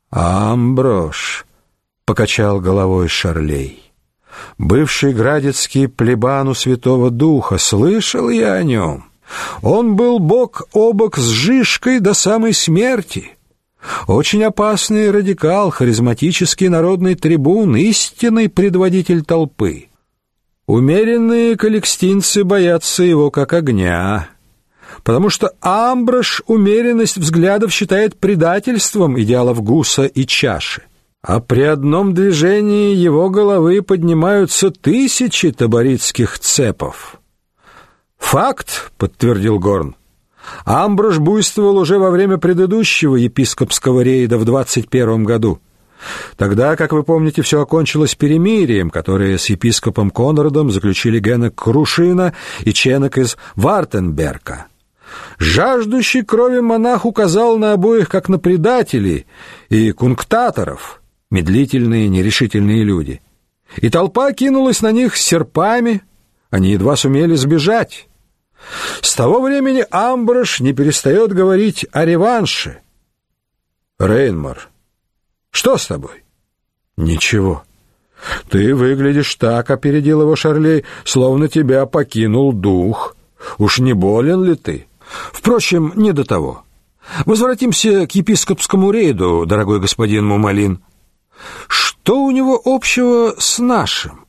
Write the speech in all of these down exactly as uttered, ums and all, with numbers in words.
Амброш, покачал головой Шарлей. Бывший градецкий плебан у Святого Духа, слышал я о нем. Он был бок о бок с Жишкой до самой смерти. Очень опасный радикал, харизматический народный трибун, истинный предводитель толпы. Умеренные каликстинцы боятся его как огня, потому что Амброш умеренность взглядов считает предательством идеалов Гуса и Чаши. А при одном движении его головы поднимаются тысячи таборитских цепов. «Факт», — подтвердил Горн. «Амброш буйствовал уже во время предыдущего епископского рейда в двадцать первом году. Тогда, как вы помните, все окончилось перемирием, которое с епископом Конрадом заключили Генок Крушина и Ченок из Вартенберга. Жаждущий крови монах указал на обоих как на предателей и кунктаторов, медлительные, нерешительные люди. И толпа кинулась на них с серпами, они едва сумели сбежать. С того времени Амброш не перестает говорить о реванше». «Рейнмар, что с тобой?» «Ничего. Ты выглядишь так», — опередил его Шарлей, — «словно тебя покинул дух. Уж не болен ли ты? Впрочем, не до того. Возвратимся к епископскому рейду, дорогой господин Мумалин. Что у него общего с нашим?»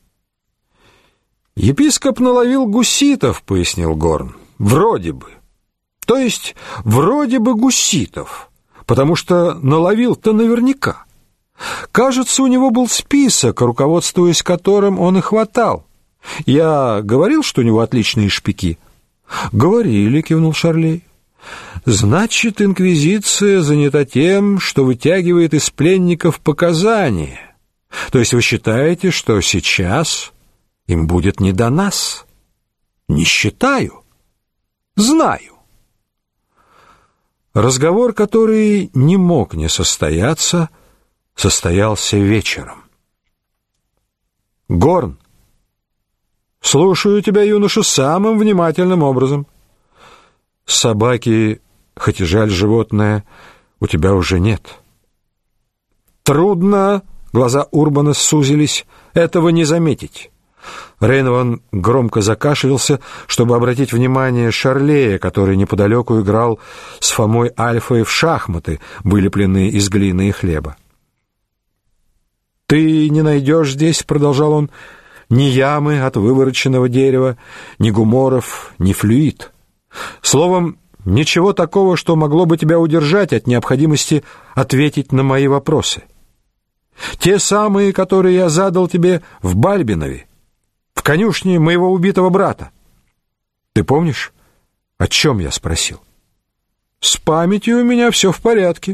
«Епископ наловил гуситов», — пояснил Горн. «Вроде бы. То есть вроде бы гуситов, потому что наловил-то наверняка. Кажется, у него был список, руководствуясь которым он и хватал. Я говорил, что у него отличные шпики?» «Говорили», — кивнул Шарлей. «Значит, инквизиция занята тем, что вытягивает из пленников показания. То есть вы считаете, что сейчас им будет не до нас?» «Не считаю. Знаю». Разговор, который не мог не состояться, состоялся вечером. «Горн, слушаю тебя, юноша, самым внимательным образом. Собаки, хоть и жаль животное, у тебя уже нет». «Трудно», — глаза Урбана сузились, — «этого не заметить». Рейнован громко закашлялся, чтобы обратить внимание Шарлея, который неподалеку играл с Фомой Альфой в шахматы, вылепленные из глины и хлеба. «Ты не найдешь здесь, — продолжал он, — ни ямы от вывороченного дерева, ни гуморов, ни флюид. Словом, ничего такого, что могло бы тебя удержать от необходимости ответить на мои вопросы. Те самые, которые я задал тебе в Бальбинове, в конюшне моего убитого брата. Ты помнишь, о чем я спросил?» «С памятью у меня все в порядке».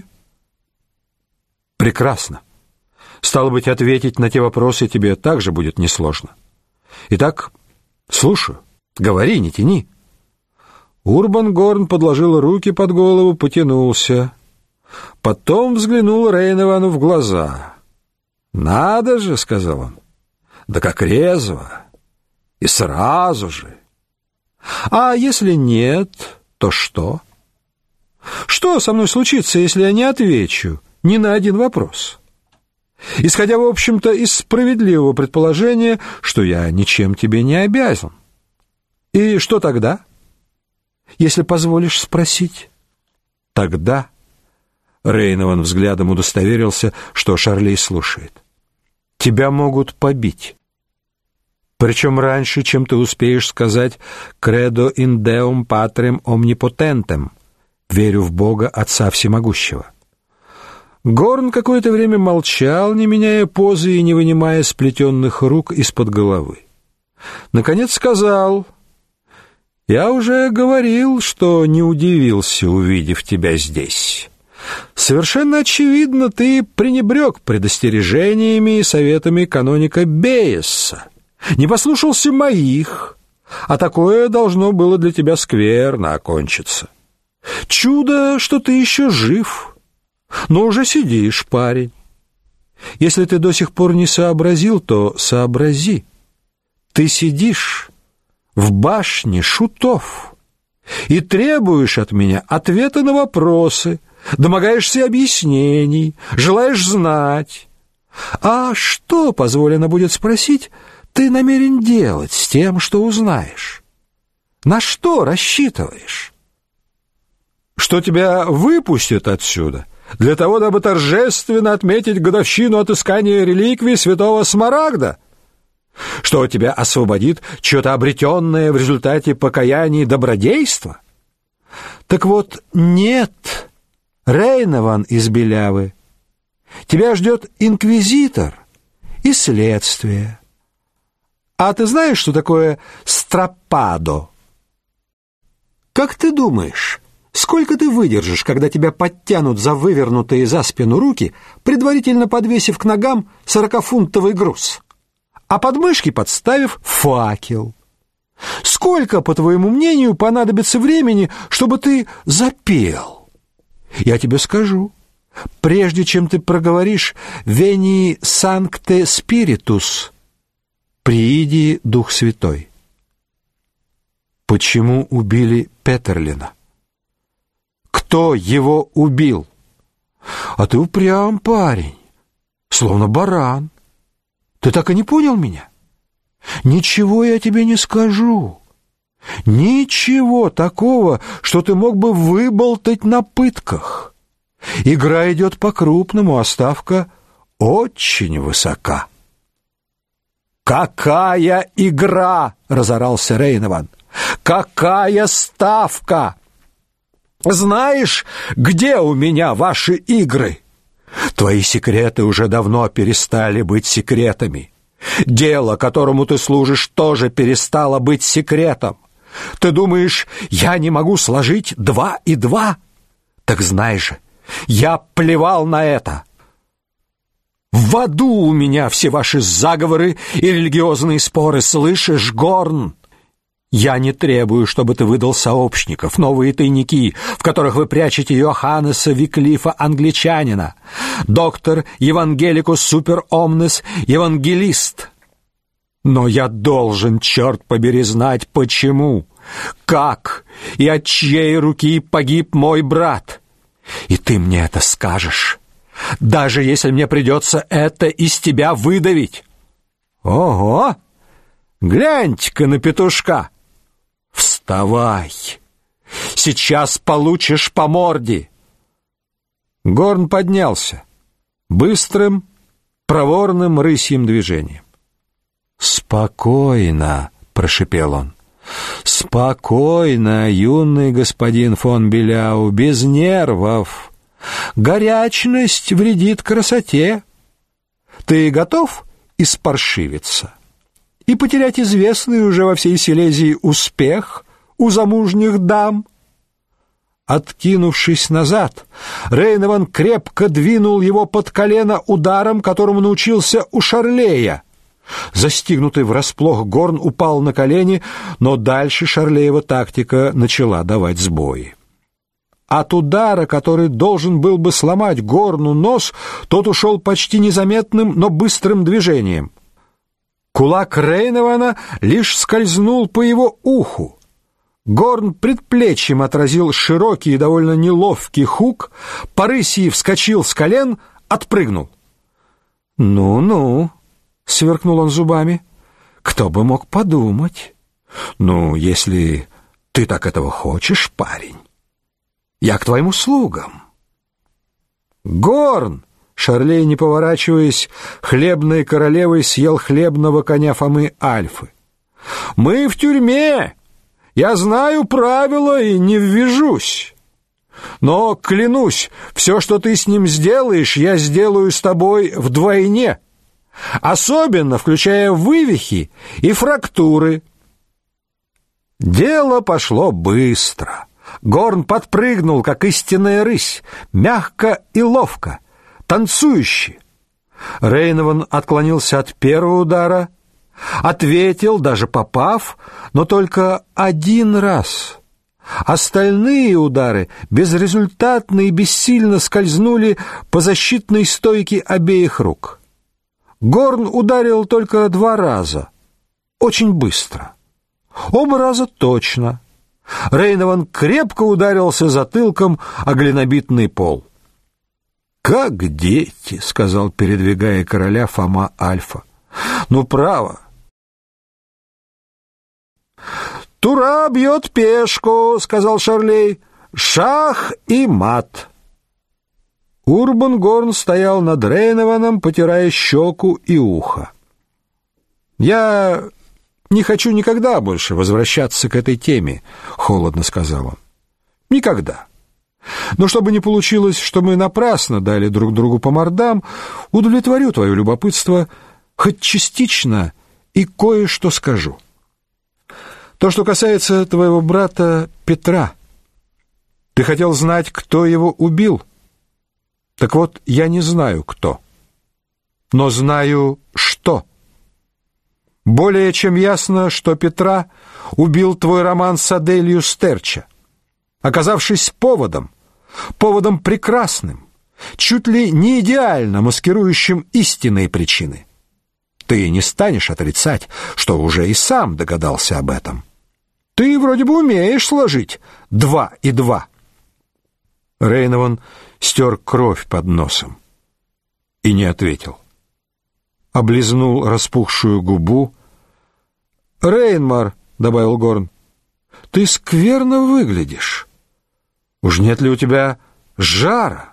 «Прекрасно. Стало быть, ответить на те вопросы тебе также будет несложно. Итак, слушаю. Говори, не тяни». Урбан Горн подложил руки под голову, потянулся. Потом взглянул Рейновану в глаза. «Надо же», — сказал он, — «да как резво! И сразу же! А если нет, то что? Что со мной случится, если я не отвечу ни на один вопрос? Исходя, в общем-то, из справедливого предположения, что я ничем тебе не обязан. И что тогда, если позволишь спросить?» «Тогда...» — Рейнован взглядом удостоверился, что Шарлей слушает. «Тебя могут побить. Причем раньше, чем ты успеешь сказать «Credo in Deum Patrem Omnipotentem» — «Верю в Бога, Отца Всемогущего». Горн какое-то время молчал, не меняя позы и не вынимая сплетенных рук из-под головы. Наконец сказал: «Я уже говорил, что не удивился, увидев тебя здесь. Совершенно очевидно, ты пренебрег предостережениями и советами каноника Бееса, не послушался моих, а такое должно было для тебя скверно окончиться. Чудо, что ты еще жив, но уже сидишь, парень. Если ты до сих пор не сообразил, то сообрази. Ты сидишь в башне шутов и требуешь от меня ответа на вопросы, домогаешься объяснений, желаешь знать. А что, позволено будет спросить, ты намерен делать с тем, что узнаешь? На что рассчитываешь? Что тебя выпустят отсюда для того, дабы торжественно отметить годовщину отыскания реликвии святого Смарагда? Что тебя освободит что-то обретенное в результате покаяния и добродейства? Так вот, нет, Рейнован из Белявы. Тебя ждет инквизитор и следствие. А ты знаешь, что такое стропадо? Как ты думаешь, сколько ты выдержишь, когда тебя подтянут за вывернутые за спину руки, предварительно подвесив к ногам сорокафунтовый груз, а под мышки подставив факел? Сколько, по твоему мнению, понадобится времени, чтобы ты запел? Я тебе скажу. Прежде чем ты проговоришь «Вени санкте спиритус», «Прииди, Дух Святой». Почему убили Петерлина? Кто его убил? А ты упрям, парень, словно баран. Ты так и не понял меня? Ничего я тебе не скажу. Ничего такого, что ты мог бы выболтать на пытках. Игра идет по-крупному, а ставка очень высока. «Какая игра!» — разорался Рейнован. «Какая ставка! Знаешь, где у меня ваши игры? Твои секреты уже давно перестали быть секретами. Дело, которому ты служишь, тоже перестало быть секретом. Ты думаешь, я не могу сложить два и два? Так знай же, я плевал на это. В аду у меня все ваши заговоры и религиозные споры, слышишь, Горн? Я не требую, чтобы ты выдал сообщников, новые тайники, в которых вы прячете Йоханнеса Виклифа Англичанина, доктор Евангеликус Супер Омнес Евангелист. Но я должен, черт побери, знать, почему, как и от чьей руки погиб мой брат. И ты мне это скажешь, даже если мне придется это из тебя выдавить. Ого! Гляньте-ка на петушка! Вставай! Сейчас получишь по морде!» Горн поднялся быстрым, проворным рысьим движением. «Спокойно!» — прошипел он. «Спокойно, юный господин фон Беляу, без нервов. Горячность вредит красоте. Ты готов испаршивиться и потерять известный уже во всей Силезии успех у замужних дам?» Откинувшись назад, Рейнован крепко двинул его под колено ударом, которому научился у Шарлея. Застигнутый врасплох, Горн упал на колени, но дальше Шарлеева тактика начала давать сбои. От удара, который должен был бы сломать Горну нос, тот ушел почти незаметным, но быстрым движением. Кулак Рейнована лишь скользнул по его уху. Горн предплечьем отразил широкий и довольно неловкий хук, по рысьи вскочил с колен, отпрыгнул. «Ну-ну», — сверкнул он зубами, — «кто бы мог подумать? Ну, если ты так этого хочешь, парень, я к твоим услугам». «Горн!» — Шарлей, не поворачиваясь, хлебной королевой съел хлебного коня Фомы Альфы. «Мы в тюрьме! Я знаю правила и не ввяжусь. Но, клянусь, все, что ты с ним сделаешь, я сделаю с тобой вдвойне, особенно включая вывихи и фрактуры». Дело пошло быстро. Горн подпрыгнул, как истинная рысь, мягко и ловко, танцующе. Рейнован отклонился от первого удара, ответил, даже попав, но только один раз. Остальные удары безрезультатно и бессильно скользнули по защитной стойке обеих рук. Горн ударил только два раза, очень быстро. Оба раза точно. Рейнован крепко ударился затылком о глинобитный пол. «Как дети», — сказал, передвигая короля, Фома Альфа. «Ну, право». «Тура бьет пешку», — сказал Шарлей. «Шах и мат». Урбан Горн стоял над Рейнованом, потирая щеку и ухо. «Я не хочу никогда больше возвращаться к этой теме», — холодно сказал он. «Никогда. Но чтобы не получилось, что мы напрасно дали друг другу по мордам, удовлетворю твое любопытство хоть частично и кое-что скажу. То, что касается твоего брата Петра. Ты хотел знать, кто его убил? Так вот, я не знаю, кто, но знаю, что. Более чем ясно, что Петра убил твой роман с Аделью Стерча, оказавшись поводом, поводом прекрасным, чуть ли не идеально маскирующим истинные причины. Ты не станешь отрицать, что уже и сам догадался об этом. Ты вроде бы умеешь сложить два и два. Рейнован стер кровь под носом и не ответил. Облизнул распухшую губу. «Рейнмар», — добавил Горн, — «ты скверно выглядишь. Уж нет ли у тебя жара?»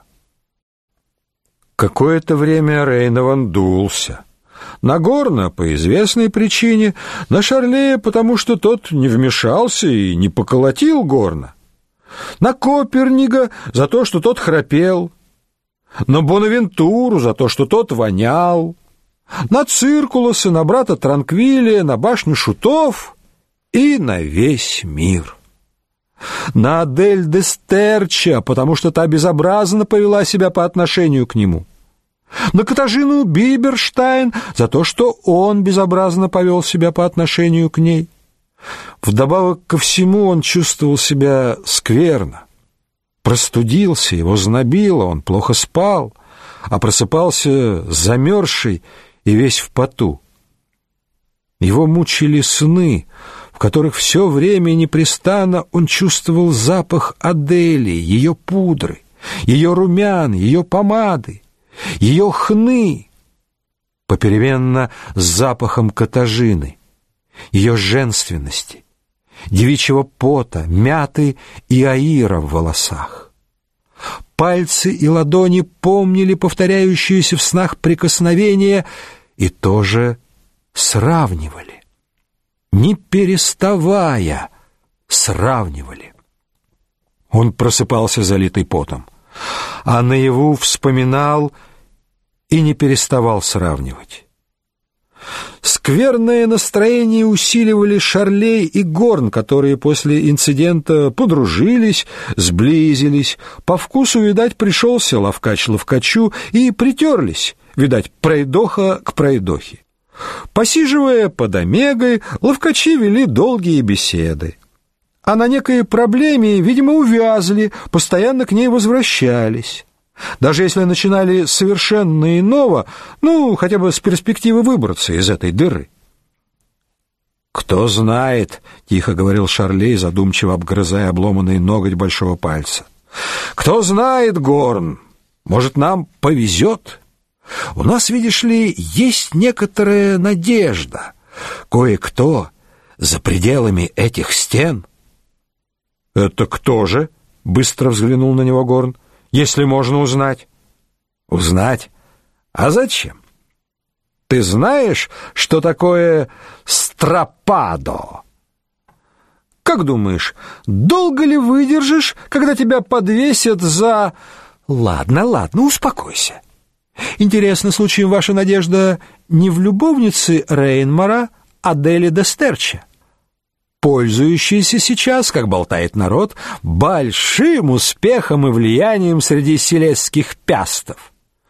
Какое-то время Рейнован дулся. На Горна по известной причине, на Шарлея потому, что тот не вмешался и не поколотил Горна, на Копернига за то, что тот храпел, на Бонавентуру за то, что тот вонял, на Циркулоса, на брата Транквилия, на башню шутов и на весь мир. На Адель де Стерча, потому что та безобразно повела себя по отношению к нему, на Катажину Биберштайн за то, что он безобразно повел себя по отношению к ней. Вдобавок ко всему он чувствовал себя скверно. Простудился, его знобило, он плохо спал, а просыпался замерзший и весь в поту. Его мучили сны, в которых все время непрестанно он чувствовал запах Адели, ее пудры, ее румян, ее помады, ее хны, попеременно с запахом Катажины, ее женственности, девичьего пота, мяты и аира в волосах. Пальцы и ладони помнили повторяющиеся в снах прикосновения и тоже сравнивали, не переставая сравнивали. Он просыпался залитый потом, а наяву вспоминал и не переставал сравнивать. Скверное настроение усиливали Шарлей и Горн, которые после инцидента подружились, сблизились, по вкусу, видать, пришелся ловкач ловкачу, и притерлись, видать, пройдоха к пройдохе. Посиживая под омегой, ловкачи вели долгие беседы. А на некой проблеме, видимо, увязли, постоянно к ней возвращались. Даже если начинали совершенно иного, ну, хотя бы с перспективы выбраться из этой дыры. «Кто знает», — тихо говорил Шарлей, задумчиво обгрызая обломанный ноготь большого пальца. «Кто знает, Горн, может, нам повезет? У нас, видишь ли, есть некоторая надежда. Кое-кто за пределами этих стен». «Это кто же?» — быстро взглянул на него Горн. «Если можно узнать». «Узнать? А зачем? Ты знаешь, что такое стропадо?» «Как думаешь, долго ли выдержишь, когда тебя подвесят за...» «Ладно, ладно, успокойся. Интересно, случаем ваша надежда не в любовнице Рейнмара, Адели де Стерча, пользующийся сейчас, как болтает народ, большим успехом и влиянием среди селезских пястов?»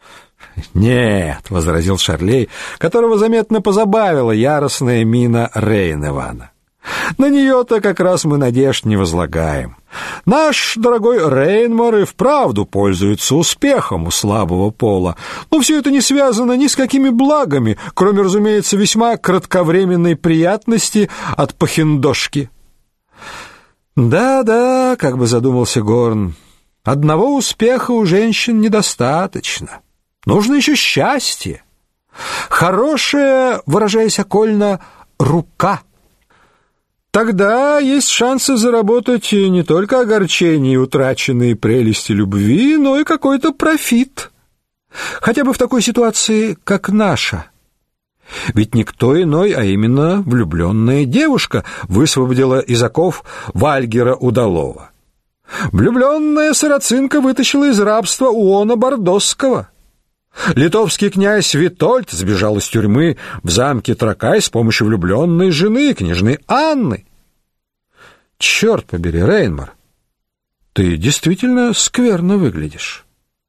«Нет», — возразил Шарлей, которого заметно позабавила яростная мина Рейнована. «На нее-то как раз мы надежд не возлагаем. Наш дорогой Рейнмар и вправду пользуется успехом у слабого пола, но все это не связано ни с какими благами, кроме, разумеется, весьма кратковременной приятности от похиндошки». «Да-да», — как бы задумался Горн, — «одного успеха у женщин недостаточно. Нужно еще счастье. Хорошая, выражаясь окольно, рука. Тогда есть шансы заработать не только огорчение и утраченные прелести любви, но и какой-то профит. Хотя бы в такой ситуации, как наша. Ведь никто иной, а именно влюбленная девушка высвободила из оков Вальгера Удалова. Влюбленная сарацинка вытащила из рабства Уона Бордосского. Литовский князь Витольд сбежал из тюрьмы в замке Тракай с помощью влюбленной жены, княжны Анны. Черт побери, Рейнмар, ты действительно скверно выглядишь.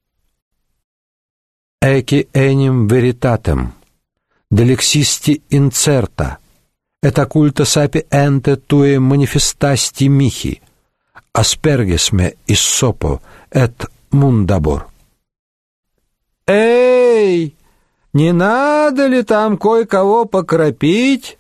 «Эки эним веритатем, делексисти инцерта, et occulta sapi ente tue manifestasti mihi, asperges me issoppo et mundabor». «Эй, не надо ли там кое-кого покропить?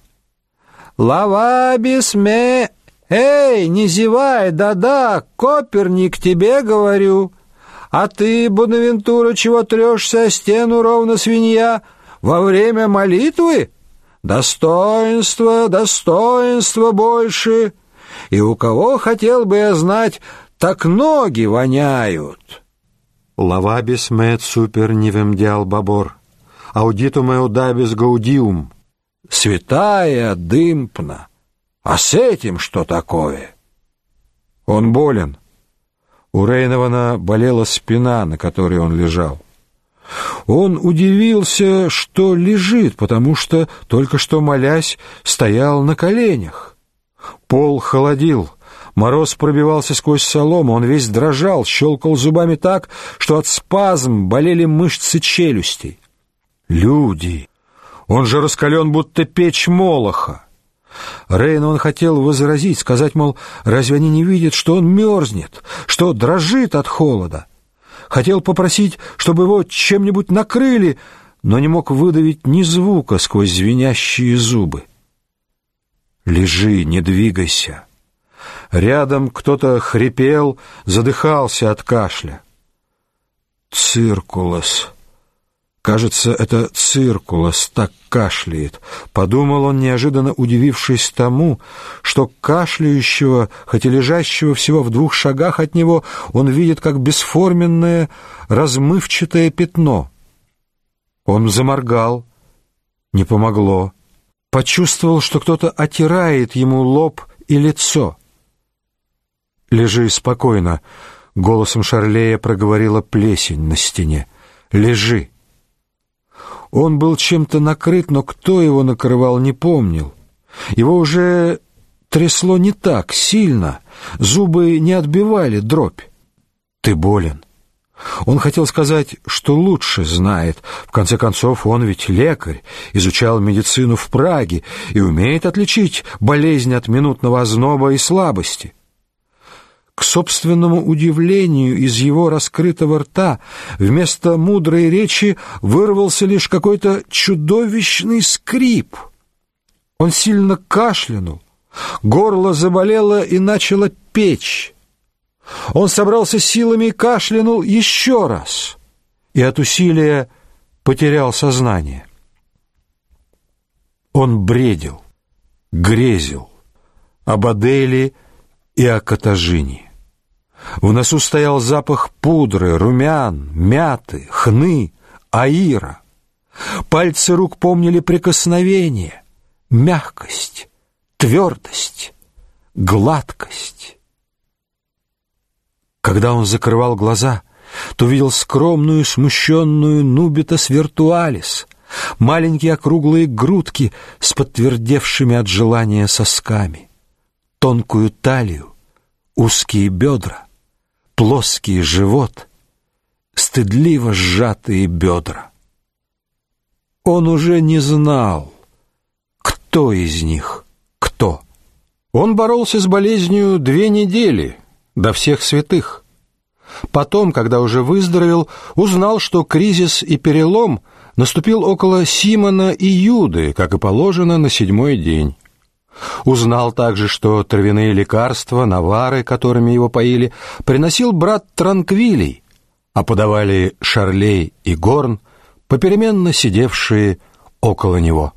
Лавабис ме... Эй, не зевай, да-да, Коперник, тебе говорю. А ты, Бонавентура, чего трешься о стену, ровно свинья, во время молитвы? Достоинство, достоинство больше. И у кого, хотел бы я знать, так ноги воняют». «Лавабис мет супер нивем диал бабор, аудитум эудабис гаудиум». «Святая дымпна, а с этим что такое?» «Он болен». У Рейнована болела спина, на которой он лежал. Он удивился, что лежит, потому что, только что молясь, стоял на коленях. Пол холодил. Мороз пробивался сквозь солому, он весь дрожал, щелкал зубами так, что от спазм болели мышцы челюстей. Люди! Он же раскален, будто печь Молоха. Рейнован хотел возразить, сказать, мол, разве они не видят, что он мерзнет, что дрожит от холода? Хотел попросить, чтобы его чем-нибудь накрыли, но не мог выдавить ни звука сквозь звенящие зубы. «Лежи, не двигайся». Рядом кто-то хрипел, задыхался от кашля. «Циркулос. Кажется, это Циркулос так кашляет», — подумал он, неожиданно удивившись тому, что кашляющего, хоть и лежащего всего в двух шагах от него, он видит как бесформенное, размывчатое пятно. Он заморгал. Не помогло. Почувствовал, что кто-то отирает ему лоб и лицо. «Лежи спокойно», — голосом Шарлея проговорила плесень на стене. «Лежи». Он был чем-то накрыт, но кто его накрывал, не помнил. Его уже трясло не так сильно, зубы не отбивали дробь. «Ты болен». Он хотел сказать, что лучше знает. В конце концов, он ведь лекарь, изучал медицину в Праге и умеет отличить болезнь от минутного озноба и слабости. К собственному удивлению, из его раскрытого рта вместо мудрой речи вырвался лишь какой-то чудовищный скрип. Он сильно кашлянул, горло заболело и начало печь. Он собрался силами и кашлянул еще раз, и от усилия потерял сознание. Он бредил, грезил об Аделе и о Катажине. В носу стоял запах пудры, румян, мяты, хны, аира. Пальцы рук помнили прикосновение, мягкость, твердость, гладкость. Когда он закрывал глаза, то видел скромную, смущенную Нубитас Виртуалис, маленькие округлые грудки с подтвердевшими от желания сосками, тонкую талию, узкие бедра, плоский живот, стыдливо сжатые бедра. Он уже не знал, кто из них кто. Он боролся с болезнью две недели, до всех святых. Потом, когда уже выздоровел, узнал, что кризис и перелом наступил около Симона и Юды, как и положено, на седьмой день. Узнал также, что травяные лекарства, навары, которыми его поили, приносил брат Транквилий, а подавали Шарлей и Горн, попеременно сидевшие около него.